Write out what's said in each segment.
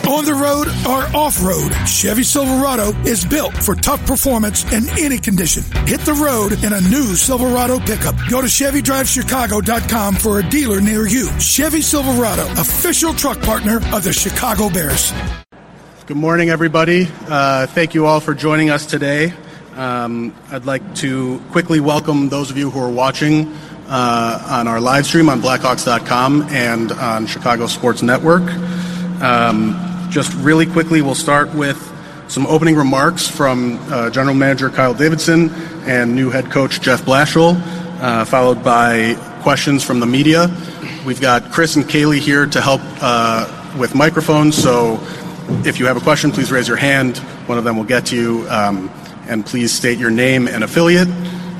On the road or off-road, Chevy Silverado is built for tough performance in any condition. Hit the road in a new Silverado pickup. Go to ChevyDriveChicago.com for a dealer near you. Chevy Silverado, official truck partner of the Chicago Bears. Good morning, everybody. Thank you all for joining us today. I'd like to quickly welcome those of you who are watching on our live stream on Blackhawks.com and on Chicago Sports Network. Just really quickly, we'll start with some opening remarks from General Manager Kyle Davidson and new head coach Jeff Blashill, followed by questions from the media. We've got Chris and Kaylee here to help with microphones, so if you have a question, please raise your hand. One of them will get to you, and please state your name and affiliate.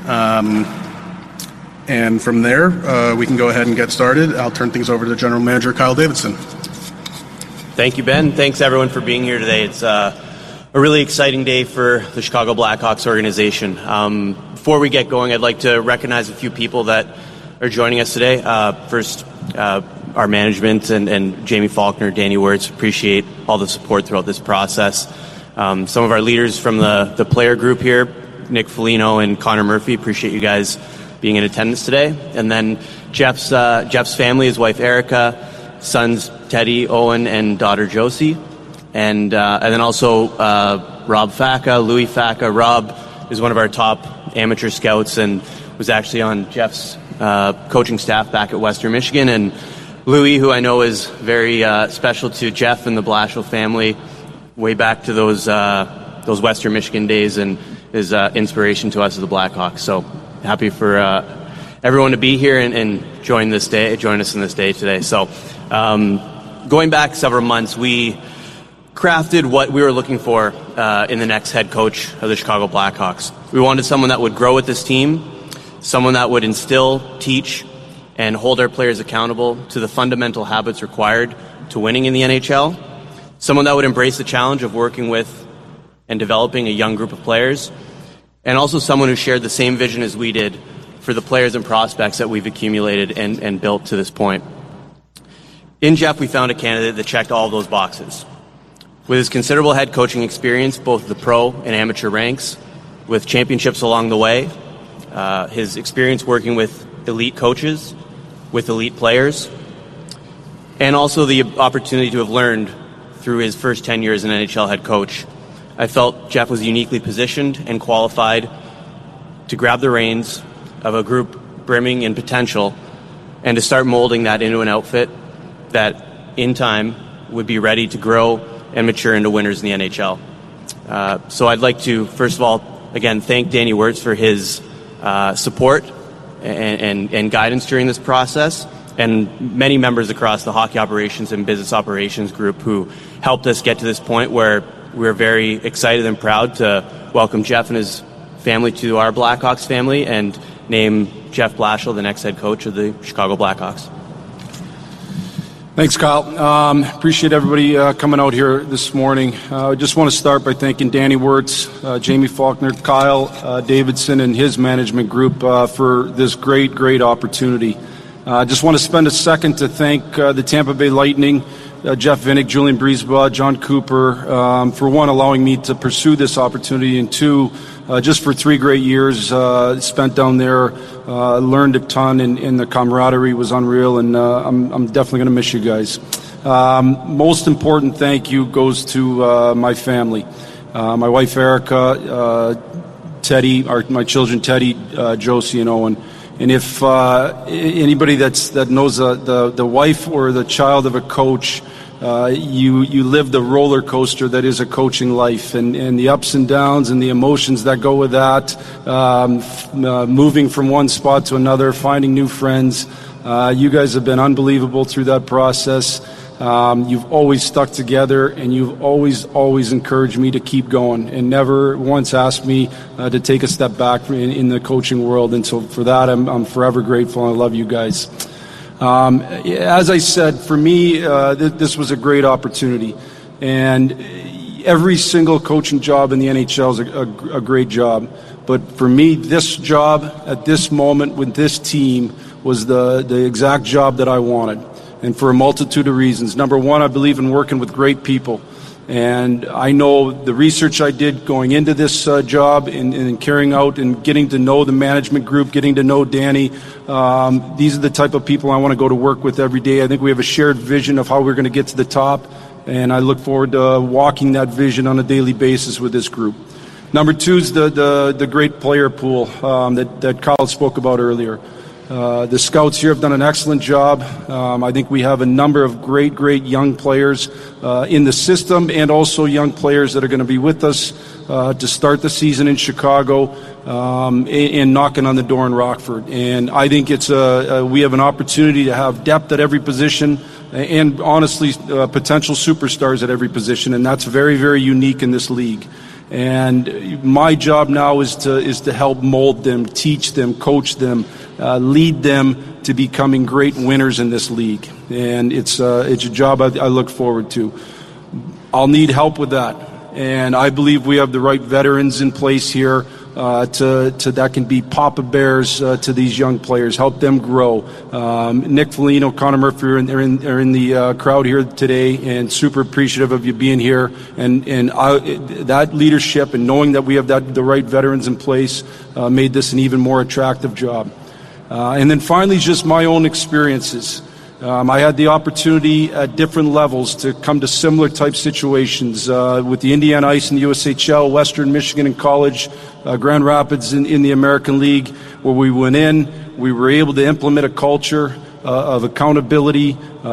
And from there, we can go ahead and get started. I'll turn things over to General Manager Kyle Davidson. Thank you, Ben. Thanks, everyone, for being here today. It's a really exciting day for the Chicago Blackhawks organization. Before we get going, I'd like to recognize a few people that are joining us today. First, our management and Jamie Faulkner, Danny Wirtz, appreciate all the support throughout this process. Some of our leaders from the player group here, Nick Foligno and Connor Murphy, appreciate you guys being in attendance today. And then Jeff's family, his wife Erica, sons Teddy, Owen, and daughter Josie, and then also Rob Facca, Louis Facca. Rob is one of our top amateur scouts and was actually on Jeff's coaching staff back at Western Michigan. And Louis, who I know is very special to Jeff and the Blashill family, way back to those Western Michigan days, and is inspiration to us as the Blackhawks. So happy for everyone to be here and join us in this day today. So going back several months, we crafted what we were looking for in the next head coach of the Chicago Blackhawks. We wanted someone that would grow with this team, someone that would instill, teach, and hold our players accountable to the fundamental habits required to winning in the NHL, someone that would embrace the challenge of working with and developing a young group of players, and also someone who shared the same vision as we did for the players and prospects that we've accumulated and built to this point. In Jeff, we found a candidate that checked all of those boxes. With his considerable head coaching experience, both the pro and amateur ranks, with championships along the way, his experience working with elite coaches, with elite players, and also the opportunity to have learned through his first 10 years as an NHL head coach, I felt Jeff was uniquely positioned and qualified to grab the reins of a group brimming in potential and to start molding that into an outfit that in time would be ready to grow and mature into winners in the NHL. So I'd like to, first of all, again, thank Danny Wirtz for his support and guidance during this process, and many members across the hockey operations and business operations group who helped us get to this point where we're very excited and proud to welcome Jeff and his family to our Blackhawks family and name Jeff Blashill the next head coach of the Chicago Blackhawks. Thanks, Kyle. Appreciate everybody coming out here this morning. I just want to start by thanking Danny Wirtz, Jamie Faulkner, Kyle Davidson, and his management group for this great opportunity. I just want to spend a second to thank the Tampa Bay Lightning, Jeff Vinnick, Julian Breezebaugh, John Cooper, for one, allowing me to pursue this opportunity, and two, just for 3 great years spent down there. Learned a ton, and the camaraderie was unreal, and I'm definitely going to miss you guys. Most important thank you goes to my family, my wife Erica, Teddy, my children Teddy, Josie, and Owen. And if anybody that knows the wife or the child of a coach, you live the roller coaster that is a coaching life, and the ups and downs and the emotions that go with that, moving from one spot to another, finding new friends. You guys have been unbelievable through that process. You've always stuck together, and you've always encouraged me to keep going, and never once asked me to take a step back in the coaching world. And so for that, I'm forever grateful, and I love you guys. As I said, for me, this was a great opportunity, and every single coaching job in the NHL is a great job. But for me, this job at this moment with this team was the exact job that I wanted. and for a multitude of reasons. Number one, I believe in working with great people. And I know the research I did going into this job and carrying out and getting to know the management group, getting to know Danny. These are the type of people I want to go to work with every day. I think we have a shared vision of how we're going to get to the top, and I look forward to walking that vision on a daily basis with this group. Number two is the great player pool that Kyle spoke about earlier. The scouts here have done an excellent job. I think we have a number of great young players in the system, and also young players that are going to be with us to start the season in Chicago and knocking on the door in Rockford. And I think we have an opportunity to have depth at every position, and honestly, potential superstars at every position, and that's very unique in this league. And my job now is to help mold them, teach them, coach them, lead them to becoming great winners in this league. And it's a job I look forward to. I'll need help with that, and I believe we have the right veterans in place here that can be Papa Bears to these young players, help them grow. Nick Foligno, Connor Murphy are in the crowd here today, and super appreciative of you being here. And that leadership and knowing that we have the right veterans in place made this an even more attractive job. And then finally, just my own experiences. I had the opportunity at different levels to come to similar type situations with the Indiana Ice in the USHL, Western Michigan in college, Grand Rapids in the American League, where we went in, we were able to implement a culture of accountability,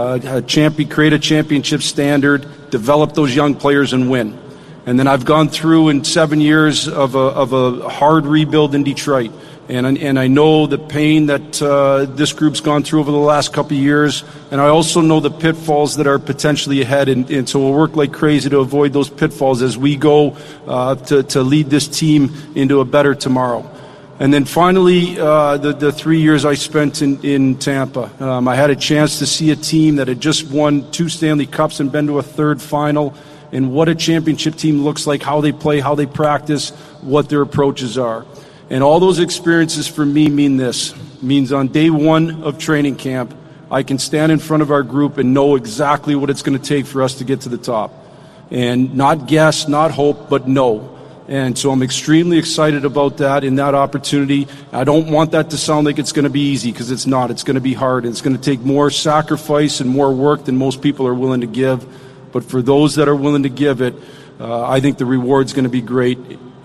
create a championship standard, develop those young players and win. And then I've gone through in 7 years of a hard rebuild in Detroit. And I know the pain that this group's gone through over the last couple of years, and I also know the pitfalls that are potentially ahead, and so we'll work like crazy to avoid those pitfalls as we go to lead this team into a better tomorrow. And then finally, the 3 years I spent in Tampa. I had a chance to see a team that had just won 2 Stanley Cups and been to a third final, and what a championship team looks like, how they play, how they practice, what their approaches are. And all those experiences for me means on day one of training camp, I can stand in front of our group and know exactly what it's going to take for us to get to the top. And not guess, not hope, but know. And so I'm extremely excited about that and that opportunity. I don't want that to sound like it's going to be easy, because it's not. It's going to be hard. It's going to take more sacrifice and more work than most people are willing to give. But for those that are willing to give it, I think the reward's going to be great.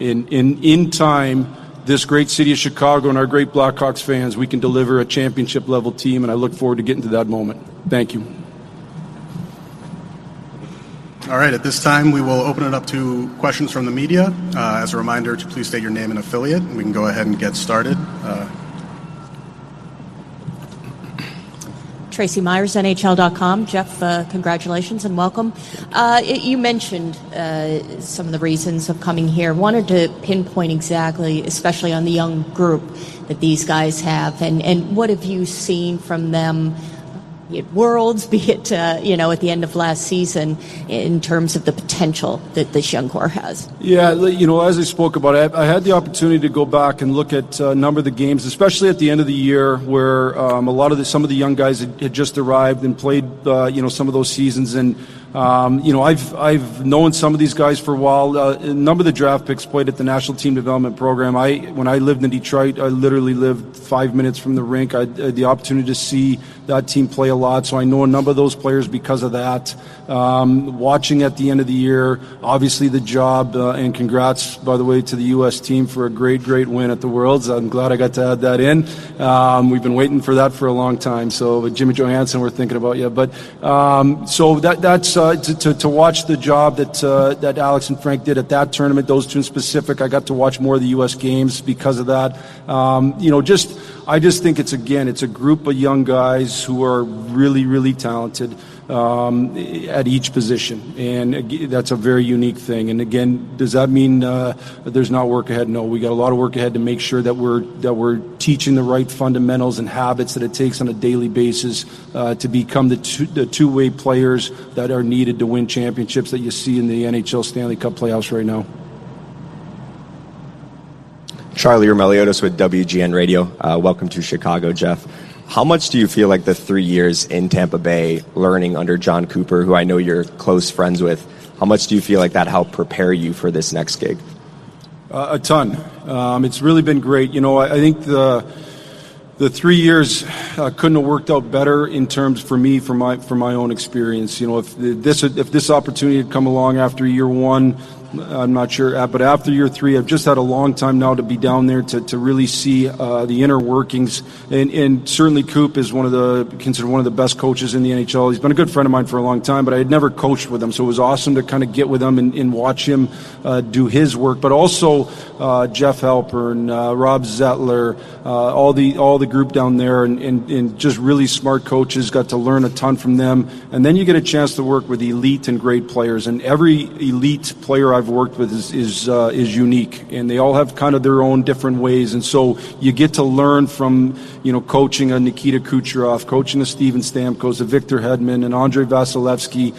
In time, this great city of Chicago and our great Blackhawks fans, we can deliver a championship-level team, and I look forward to getting to that moment. Thank you. All right, at this time, we will open it up to questions from the media. As a reminder, to please state your name and affiliate, and we can go ahead and get started. Tracy Myers, NHL.com. Jeff, congratulations and welcome. You mentioned some of the reasons of coming here. Wanted to pinpoint exactly, especially on the young group that these guys have, and what have you seen from them, be it Worlds, be it at the end of last season, in terms of the potential that this young core has? Yeah, as I spoke about, I had the opportunity to go back and look at a number of the games, especially at the end of the year, where some of the young guys had just arrived and played some of those seasons. And I've known some of these guys for a while. A number of the draft picks played at the National Team Development Program. When I lived in Detroit, I literally lived 5 minutes from the rink. I had the opportunity to see that team play a lot, so I know a number of those players because of that. Watching at the end of the year, obviously the job, and congrats, by the way, to the U.S. team for a great win at the Worlds. I'm glad I got to add that in. We've been waiting for that for a long time. So Jimmy Johansson, we're thinking about you. But so that's to watch the job that Alex and Frank did at that tournament, those two in specific. I got to watch more of the U.S. games because of that. I just think it's a group of young guys who are really talented at each position, and that's a very unique thing. And again, does that mean there's not work ahead? No, we got a lot of work ahead to make sure that we're teaching the right fundamentals and habits that it takes on a daily basis to become the two-way players that are needed to win championships that you see in the NHL Stanley Cup playoffs right now. Charlie Roumeliotis with WGN Radio. Welcome to Chicago, Jeff. How much do you feel like the 3 years in Tampa Bay learning under John Cooper, who I know you're close friends with, how much do you feel like that helped prepare you for this next gig? A ton. It's really been great. I think the 3 years couldn't have worked out better in terms for me, for my own experience. If this opportunity had come along after year one, I'm not sure, but after year 3, I've just had a long time now to be down there to really see the inner workings. And certainly Coop is considered one of the best coaches in the NHL. He's been a good friend of mine for a long time, but I had never coached with him, so it was awesome to kind of get with him and watch him do his work. But also Jeff Halpern, Rob Zettler, all the group down there, and just really smart coaches. Got to learn a ton from them, and then you get a chance to work with elite and great players. And every elite player I've worked with is unique, and they all have kind of their own different ways. And so you get to learn from coaching a Nikita Kucherov, coaching a Steven Stamkos, a Victor Hedman, and Andrei Vasilevsky.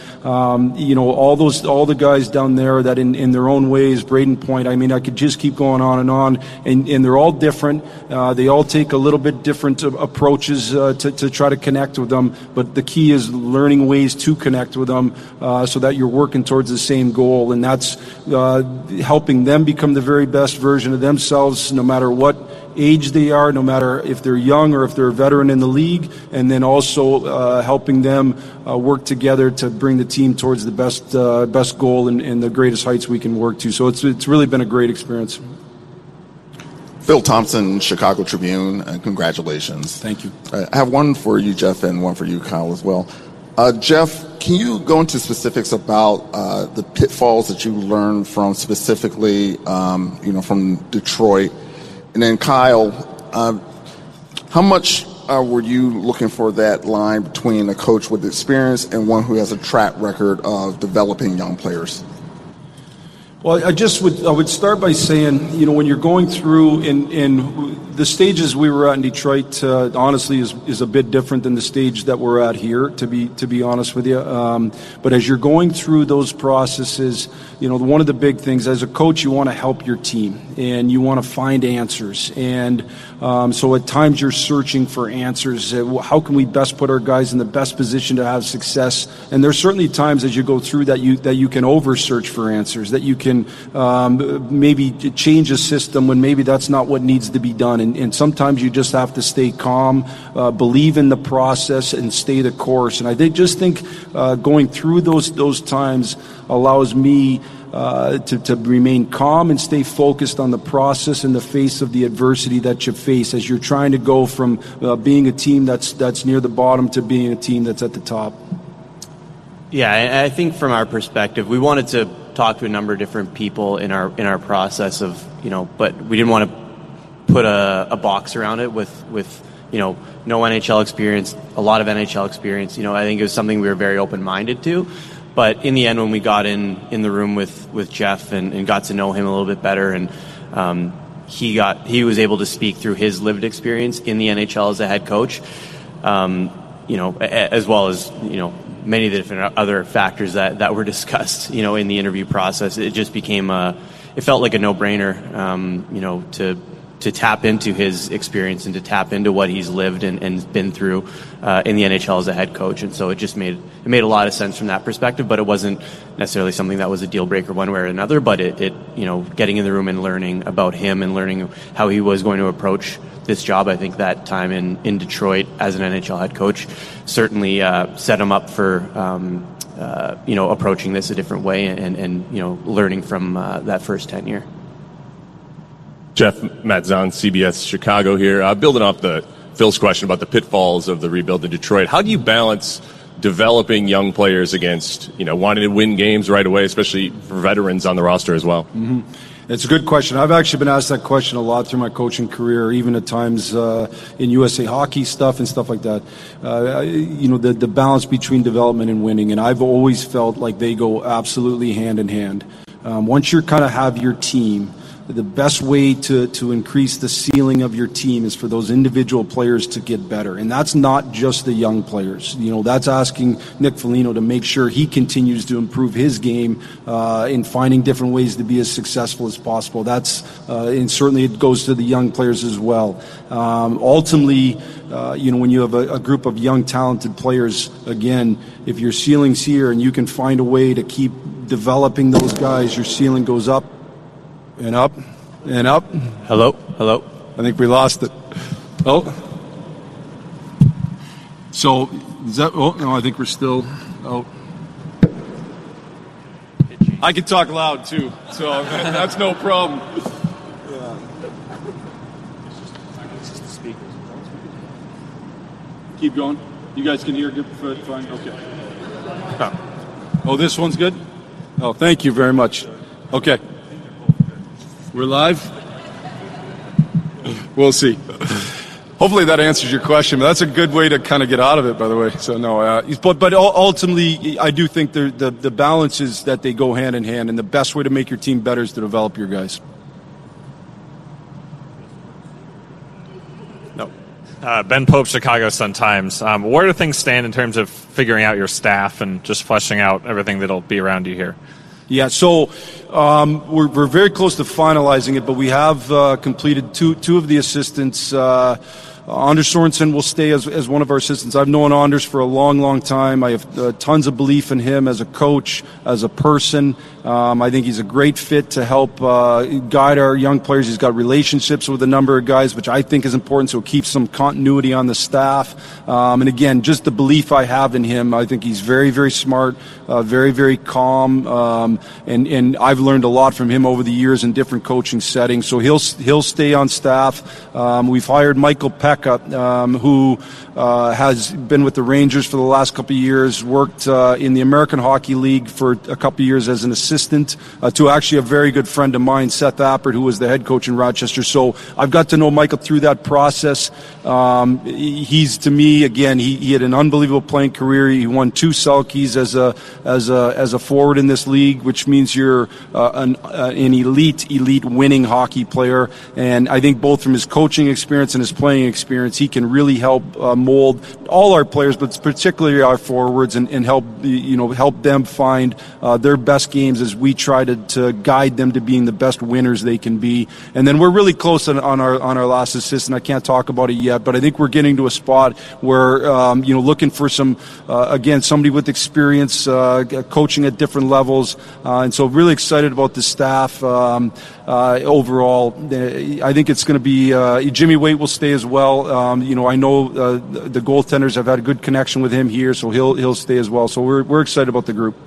All the guys down there that in their own ways, Braden Point. I mean, I could just keep going on, and they're all different. They all take a little bit different approaches to try to connect with them. But the key is learning ways to connect with them so that you're working towards the same goal, and that's helping them become the very best version of themselves, no matter what age they are, no matter if they're young or if they're a veteran in the league, and then also helping them work together to bring the team towards the best goal and the greatest heights we can work to. So it's really been a great experience. Phil Thompson, Chicago Tribune, and congratulations. Thank you. I have one for you, Jeff, and one for you, Kyle, as well. Jeff, can you go into specifics about the pitfalls that you learned from specifically, from Detroit? And then Kyle, how much were you looking for that line between a coach with experience and one who has a track record of developing young players? Well, I would start by saying, when you're going through in the stages we were at in Detroit, honestly, is a bit different than the stage that we're at here, to be honest with you. But as you're going through those processes, one of the big things as a coach, you want to help your team and you want to find answers. And so at times you're searching for answers. How can we best put our guys in the best position to have success? And there's certainly times as you go through that you can over search for answers, that you can maybe change a system when maybe that's not what needs to be done. And sometimes you just have to stay calm, believe in the process, and stay the course. And I think going through those times allows me to remain calm and stay focused on the process in the face of the adversity that you face as you're trying to go from being a team that's near the bottom to being a team that's at the top. Yeah, I think from our perspective, we wanted to talk to a number of different people in our process of, but we didn't want to put a box around it with no NHL experience, a lot of NHL experience. I think it was something we were very open-minded to. But in the end, when we got in the room with Jeff and got to know him a little bit better, and he was able to speak through his lived experience in the NHL as a head coach, as well as many of the different other factors that were discussed, in the interview process. It just became it felt like a no-brainer, to tap into his experience and to tap into what he's lived and been through in the NHL as a head coach. And so it made a lot of sense from that perspective, but it wasn't necessarily something that was a deal breaker one way or another. But it getting in the room and learning about him and learning how he was going to approach this job, I think that time in Detroit as an NHL head coach certainly set him up for approaching this a different way and learning from that first tenure. Jeff, Matt Zahn, CBS Chicago here. Building off Phil's question about the pitfalls of the rebuild in Detroit, how do you balance developing young players against, wanting to win games right away, especially for veterans on the roster as well? Mm-hmm. It's a good question. I've actually been asked that question a lot through my coaching career, even at times in USA Hockey stuff and stuff like that. The balance between development and winning, and I've always felt like they go absolutely hand in hand. Once you kind of have your team, the best way to increase the ceiling of your team is for those individual players to get better. And that's not just the young players. That's asking Nick Foligno to make sure he continues to improve his game in finding different ways to be as successful as possible. And certainly it goes to the young players as well. Ultimately, when you have a group of young, talented players, again, if your ceiling's here and you can find a way to keep developing those guys, your ceiling goes up and up and up. Hello? I think we lost it. Oh. So, is that, oh, no, I think we're still, oh. I can talk loud too, so that's no problem. Keep going. You guys can hear good, fine? Okay. Oh, this one's good? Oh, thank you very much. Okay. We're live? We'll see. Hopefully that answers your question, but that's a good way to kind of get out of it, by the way. So, no, but ultimately, I do think the balance is that they go hand in hand, and the best way to make your team better is to develop your guys. Ben Pope, Chicago Sun-Times. Where do things stand in terms of figuring out your staff and just fleshing out everything that'll be around you here? Yeah, so we're very close to finalizing it, but we have completed two of the assistants. Anders Sorensen will stay as one of our assistants. I've known Anders for a long, long time. I have tons of belief in him as a coach, as a person. I think he's a great fit to help guide our young players. He's got relationships with a number of guys, which I think is important, so it keeps some continuity on the staff. And again, just the belief I have in him, I think he's very, very smart, very, very calm, and I've learned a lot from him over the years in different coaching settings. So he'll stay on staff. We've hired Michael Pekka, who has been with the Rangers for the last couple of years, worked in the American Hockey League for a couple of years as an assistant to actually a very good friend of mine, Seth Appert, who was the head coach in Rochester. So I've got to know Michael through that process. He's, to me, again, he had an unbelievable playing career. He won 2 Selkes as a forward in this league, which means you're an elite winning hockey player. And I think both from his coaching experience and his playing experience, he can really help mold all our players, but particularly our forwards, and help them find their best games as we try to guide them to being the best winners they can be. And then we're really close on our last assistant. I can't talk about it yet, but I think we're getting to a spot where looking for some somebody with experience coaching at different levels, and so really excited about the staff overall. I think it's going to be Jimmy Waite will stay as well. I know the goaltenders have had a good connection with him here, so he'll stay as well. So we're excited about the group.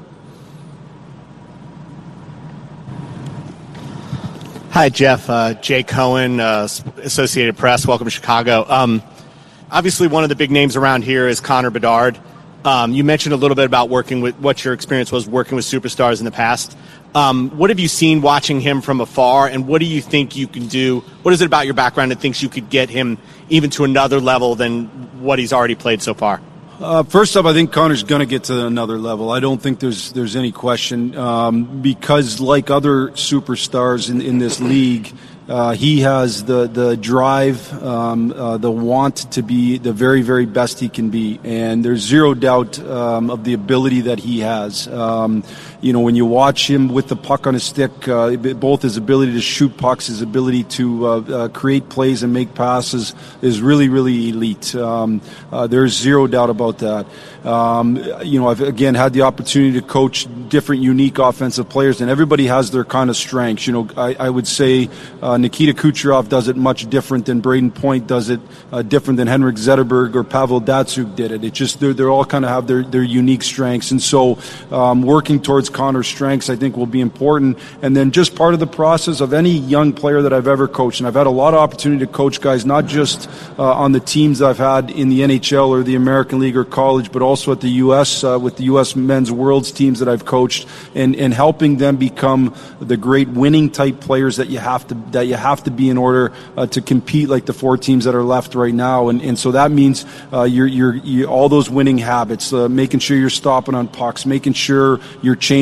Hi, Jeff. Jay Cohen, Associated Press. Welcome to Chicago. Obviously, one of the big names around here is Connor Bedard. You mentioned a little bit about what your experience was working with superstars in the past. What have you seen watching him from afar, and what do you think you can do? What is it about your background that thinks you could get him even to another level than what he's already played so far? First up, I think Connor's going to get to another level. I don't think there's any question, because like other superstars in this league, he has the drive, the want to be the very, very best he can be, and there's zero doubt of the ability that he has. When you watch him with the puck on his stick, both his ability to shoot pucks, his ability to create plays and make passes is really, really elite. There's zero doubt about that. I've again had the opportunity to coach different unique offensive players, and everybody has their kind of strengths. I would say Nikita Kucherov does it much different than Braden Point does it, different than Henrik Zetterberg or Pavel Datsyuk did it. It's just they're all kind of have their unique strengths, and so working towards Connor's strengths I think will be important. And then just part of the process of any young player that I've ever coached, and I've had a lot of opportunity to coach guys not just on the teams I've had in the NHL or the American League or college, but also at the U.S. With the U.S. Men's Worlds teams that I've coached, and helping them become the great winning type players that you have to be in order to compete like the 4 teams that are left right now. And so that means you're all those winning habits, making sure you're stopping on pucks, making sure you're changing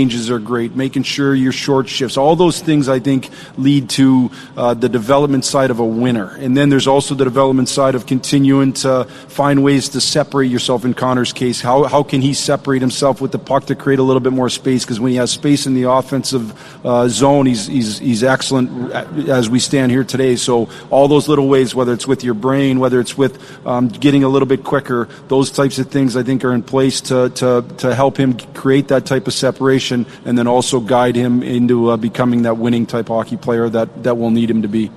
changes are great, making sure your short shifts, all those things I think lead to the development side of a winner. And then there's also the development side of continuing to find ways to separate yourself. In Connor's case, how can he separate himself with the puck to create a little bit more space? Because when he has space in the offensive zone, he's excellent as we stand here today. So all those little ways, whether it's with your brain, whether it's with getting a little bit quicker, those types of things I think are in place to help him create that type of separation, and then also guide him into becoming that winning type hockey player that we'll need him to be.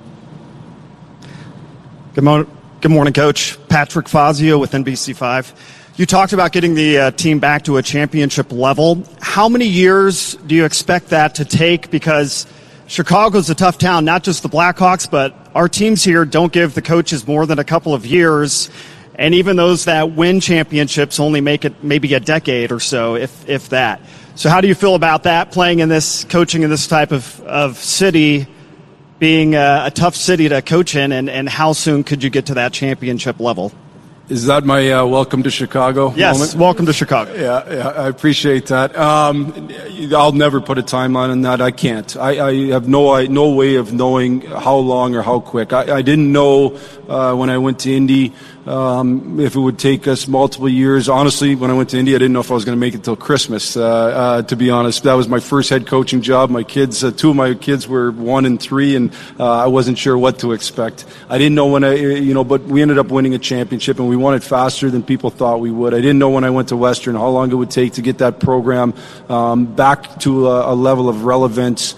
Good morning, Coach. Patrick Fazio with NBC5. You talked about getting the team back to a championship level. How many years do you expect that to take? Because Chicago's a tough town, not just the Blackhawks, but our teams here don't give the coaches more than a couple of years. And even those that win championships only make it maybe a decade or so, if that. So how do you feel about that, coaching in this type of city, being a tough city to coach in, and how soon could you get to that championship level? Is that my welcome to Chicago moment? Yes, welcome to Chicago. Yeah, I appreciate that. I'll never put a timeline on that. I can't. I have no way of knowing how long or how quick. I didn't know when I went to Indy if it would take us multiple years. Honestly, when I went to Indy, I didn't know if I was going to make it till Christmas, to be honest. That was my first head coaching job. My kids, two of my kids were 1 and 3, and I wasn't sure what to expect. I didn't know but we ended up winning a championship, and we won it faster than people thought we would. I didn't know when I went to Western how long it would take to get that program back to a level of relevance.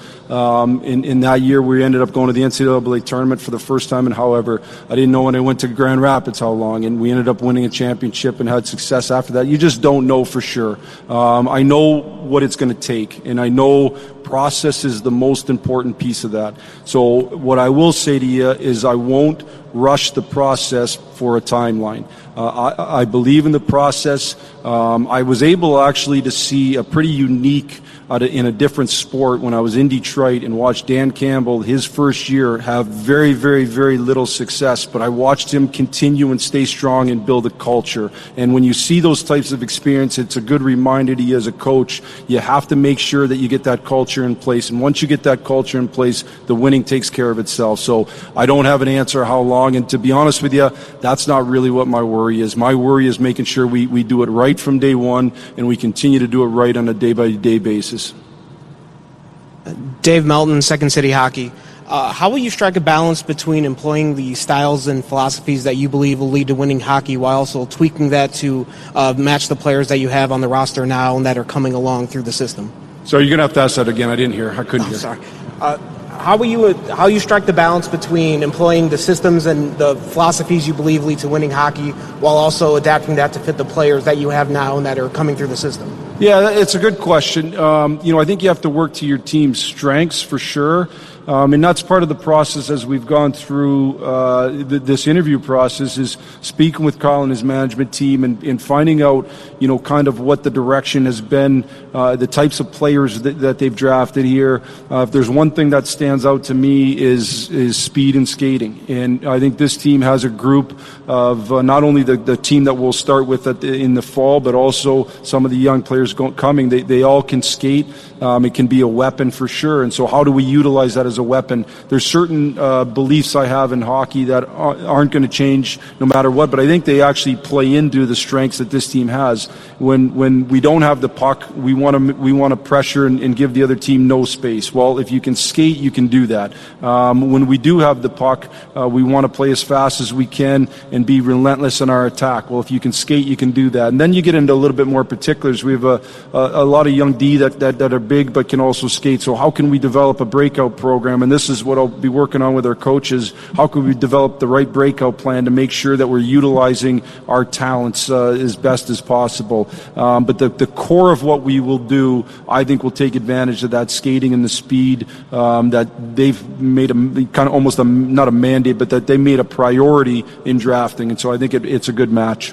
In that year, we ended up going to the NCAA tournament for the first time, and however, I didn't know when I went to Grand Rapids how long, and we ended up winning a championship and had success after that. You just don't know for sure. I know what it's going to take, and I know process is the most important piece of that. So what I will say to you is I won't rush the process for a timeline. I believe in the process. I was able actually to see a pretty unique in a different sport when I was in Detroit and watched Dan Campbell, his first year, have very, very, very little success, but I watched him continue and stay strong and build a culture. And when you see those types of experience, it's a good reminder to you as a coach, you have to make sure that you get that culture in place. And once you get that culture in place, the winning takes care of itself. So I don't have an answer how long, and to be honest with you, that's not really what my worry is. My worry is making sure we do it right from day one, and we continue to do it right on a day-by-day basis. Dave Melton, Second City Hockey. How will you strike a balance between employing the styles and philosophies that you believe will lead to winning hockey while also tweaking that to match the players that you have on the roster now and that are coming along through the system? So you're going to have to ask that again. I didn't hear. I couldn't hear. Sorry. How you strike the balance between employing the systems and the philosophies you believe lead to winning hockey while also adapting that to fit the players that you have now and that are coming through the system? Yeah, it's a good question. I think you have to work to your team's strengths for sure. And that's part of the process as we've gone through this interview process, is speaking with Kyle and his management team and finding out, kind of what the direction has been, the types of players that they've drafted here. If there's one thing that stands out to me is speed and skating. And I think this team has a group of not only the team that we'll start with in the fall, but also some of the young players coming. They all can skate. It can be a weapon for sure. And so how do we utilize that as a weapon? There's certain beliefs I have in hockey that aren't going to change no matter what, but I think they actually play into the strengths that this team has. When we don't have the puck, we want to pressure and give the other team no space. Well, if you can skate, you can do that. When we do have the puck, we want to play as fast as we can and be relentless in our attack. Well, if you can skate, you can do that. And then you get into a little bit more particulars. We have a lot of young D that are big but can also skate. So how can we develop a breakout program? And this is what I'll be working on with our coaches. How can we develop the right breakout plan to make sure that we're utilizing our talents as best as possible? But the core of what we will do, I think, will take advantage of that skating and the speed that they've made a kind of almost not a mandate, but that they made a priority in drafting. And so I think it's a good match.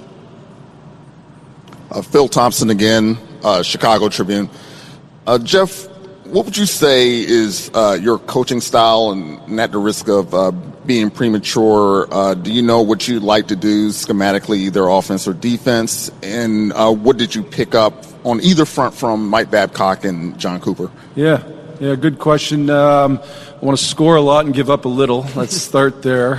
Phil Thompson again, Chicago Tribune. Jeff, what would you say is your coaching style, and at the risk of being premature, do you know what you'd like to do schematically, either offense or defense? And what did you pick up on either front from Mike Babcock and John Cooper? Yeah, good question. I want to score a lot and give up a little. Let's start there.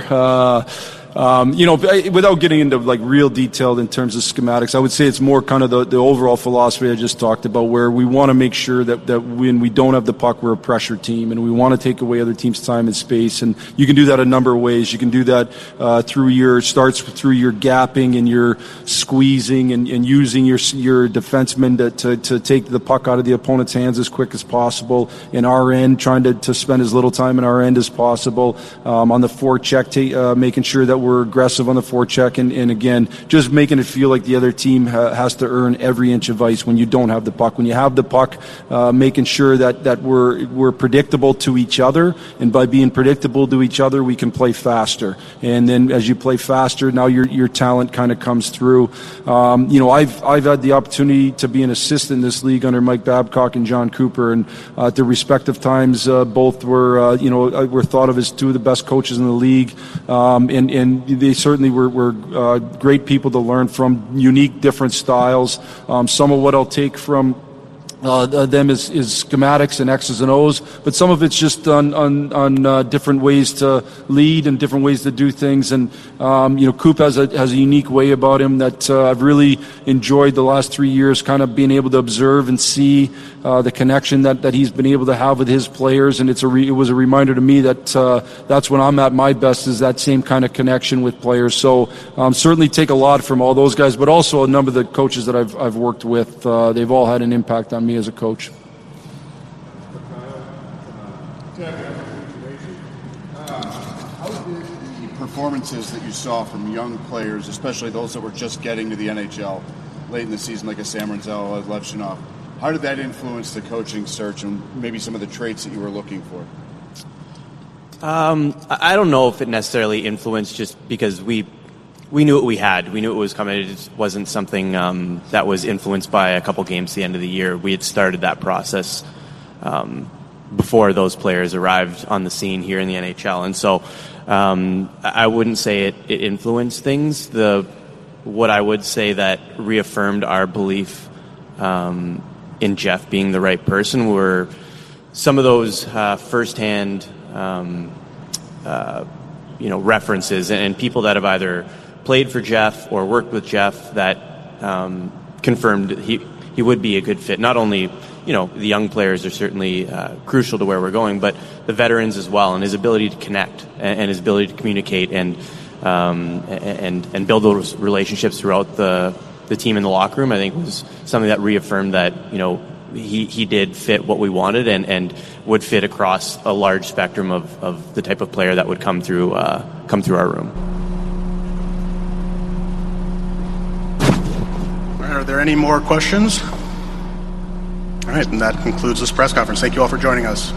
Without getting into like real detail in terms of schematics, I would say it's more kind of the overall philosophy I just talked about, where we want to make sure that when we don't have the puck, we're a pressure team, and we want to take away other teams' time and space. And you can do that a number of ways. You can do that through your gapping and your squeezing and using your defensemen to take the puck out of the opponent's hands as quick as possible. In our end, trying to spend as little time in our end as possible. On the forecheck, making sure that we're aggressive on the forecheck, and again, just making it feel like the other team has to earn every inch of ice when you don't have the puck. When you have the puck, making sure that we're predictable to each other, and by being predictable to each other, we can play faster. And then as you play faster, now your talent kind of comes through. I've had the opportunity to be an assistant in this league under Mike Babcock and John Cooper, and at their respective times, both were thought of as two of the best coaches in the league, and they certainly were great people to learn from, unique, different styles. Some of what I'll take from them is schematics and X's and O's, but some of it's just on different ways to lead and different ways to do things. And Coop has a unique way about him that I've really enjoyed the last 3 years, kind of being able to observe and see the connection that he's been able to have with his players. And it was a reminder to me that that's when I'm at my best, is that same kind of connection with players. So certainly take a lot from all those guys, but also a number of the coaches that I've worked with. They've all had an impact on me as a coach. How did the performances that you saw from young players, especially those that were just getting to the NHL late in the season, like a Sam Renzel, a Levchinov, how did that influence the coaching search and maybe some of the traits that you were looking for? I don't know if it necessarily influenced, just because we knew what we had. We knew it was coming. It just wasn't something that was influenced by a couple games at the end of the year. We had started that process before those players arrived on the scene here in the NHL. And so I wouldn't say it influenced things. What I would say that reaffirmed our belief in Jeff being the right person were some of those firsthand references and people that have either played for Jeff or worked with Jeff that confirmed he would be a good fit. Not only, the young players are certainly crucial to where we're going, but the veterans as well, and his ability to connect and his ability to communicate and build those relationships throughout the team in the locker room, I think was something that reaffirmed that, he did fit what we wanted and would fit across a large spectrum of the type of player that would come through our room. Are there any more questions? All right, and that concludes this press conference. Thank you all for joining us.